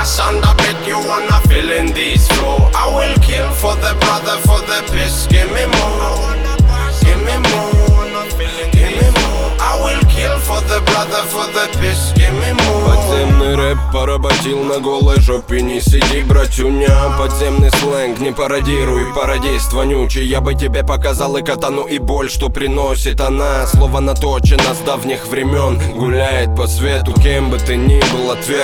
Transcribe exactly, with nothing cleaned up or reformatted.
pass on the bit, you wanna fill in these flow. I will kill for the brother, for the piss. Give me more, give me more, give me more. I will kill for the brother, for the piss. Give me more. Подземный рэп поработил на голой жопе. Не сиди, братюня, подземный сленг не пародируй, пародист вонючий. Я бы тебе показал и катану, и боль, что приносит она. Слово наточено с давних времен, гуляет по свету. Кем бы ты ни был, ответ